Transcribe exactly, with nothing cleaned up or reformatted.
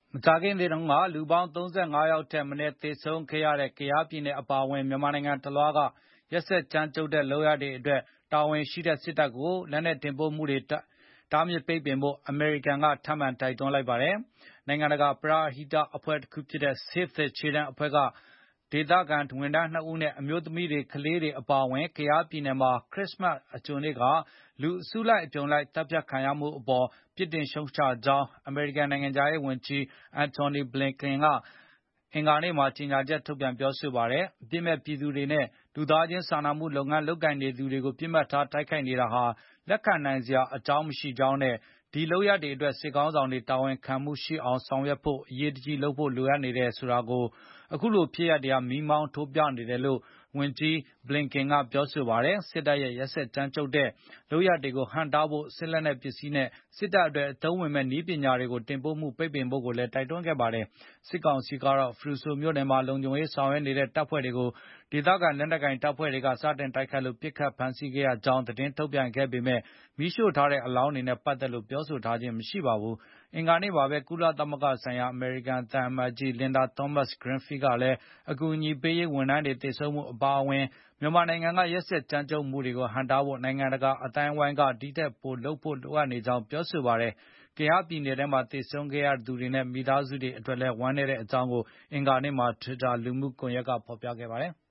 မကြာခင်တွေတုန်းကလူပေါင်း ၃၅ ယောက်ထက်မနည်းသေဆုံးခဲ့ရတဲ့ ကယားပြည်နယ်အပါအဝင်မြန်မာနိုင်ငံတလွှားက ရက်စက်ကြမ်းကြုတ်တဲ့လုပ်ရပ်တွေအတွက် တာဝန်ရှိတဲ့စစ်တပ်ကို လက်နက်တင်ပို့မှုတွေ တားမြစ်ပိတ်ပင်ဖို့ အမေရိကန်က ထပ်မံတိုက်တွန်းလိုက်ပါတယ်။ နိုင်ငံတကာပရဟိတအဖွဲ့တခုဖြစ်တဲ့ Save the Children အဖွဲ့က ဒေသခံဝန်ထမ်းနှစ်ဦးနဲ့ အမျိုးသမီးတွေ၊ ကလေးတွေအပါအဝင် ကယားပြည်နယ်မှာ ခရစ်စမတ်အကြိုနေ့က လူအစုလိုက်အပြုံလိုက်သတ်ဖြတ်ခံရမှုအပေါ် ပြစ်တင်ရှုတ်ချကြောင်း အမေရိကန်နိုင်ငံခြားရေးဝန်ကြီး Antony Blinken က အင်္ဂါနေ့မှာ ကြေညာချက်ထုတ်ပြန်ပြောဆိုပါတယ်။ အပြစ်မဲ့ပြည်သူတွေနဲ့ လူသားချင်းစာနာမှုလုပ်ငန်းလုပ်ကိုင်နေသူတွေကို ပစ်မှတ်ထားတိုက်ခိုက်နေတာဟာ လက်ခံနိုင်စရာအကြောင်းမရှိကြောင်းနဲ့ ဒီလုပ်ရပ်တွေအတွက် စစ်ခေါင်းဆောင်တွေတာဝန်ခံမှုရှိအောင်ဆောင်ရွက်ဖို့ အရေးတကြီးလုပ်ဖို့လိုအပ်နေတယ်ဆိုတာကို အခုလိုဖြစ်ရပ်တွေက မီးမောင်းထိုးပြနေတယ်လို့ ဝန်ကြီး Blinken ကပြောဆိုပါတယ်။ စစ်တပ်ရဲ့ရက်စက်ကြမ်းကြုတ်တဲ့လုပ်ရပ်တွေကိုဟန့်တားဖို့ စစ်လက်နက်ပစ္စည်းနဲ့ စစ်တပ်အတွက်အသုံးဝင်မယ့်နည်းပညာတွေတင်ပို့မှုပိတ်ပင်ဖို့လည်းတိုက်တွန်းခဲ့ပါတယ်။ စစ်ကောင်စီကတော့ ဖရူဆိုမြို့နယ်မှာ လုံခြုံရေးဆောင်ရွက်နေတဲ့တပ်ဖွဲ့တွေကို ဒေသခံလက်နက်ကိုင်တပ်ဖွဲ့တွေက စတင်တိုက်ခိုက်လို့ ပစ်ခတ်ဖမ်းဆီးခဲ့ရကြောင်း သတင်းထုတ်ပြန်ခဲ့ပေမဲ့ မီးရှို့ထားတဲ့အလောင်းတွေနဲ့ပတ်သက်လို့ ပြောဆိုထားခြင်းမရှိပါဘူး။ အင်္ဂါနေ့မှာပဲ ကုလသမဂ္ဂဆိုင်ရာ အမေရိကန်သံအမတ်ကြီး Linda Thomas-Greenfield ကလည်း အကူအညီပေးရေးဝန်ထမ်းတွေသေဆုံးမှုအပါအဝင် မြန်မာနိုင်ငံက ရက်စက်ကြမ်းကြုတ်မှုတွေကိုဟန့်တားဖို့ နိုင်ငံတကာအသိုင်းအဝိုင်းက ဒီထက်ပိုလုပ်ဖို့လိုအပ်နေကြောင်းပြောဆိုပါတယ်။ ကယားပြည်နယ်ထဲမှာသေဆုံးခဲ့ရသူတွေနဲ့ မိသားစုတွေအတွက်လည်း ဝမ်းနည်းကြောင်း အင်္ဂါနေ့မှာ Twitter လူမှုကွန်ယက်ကဖော်ပြခဲ့ပါတယ်။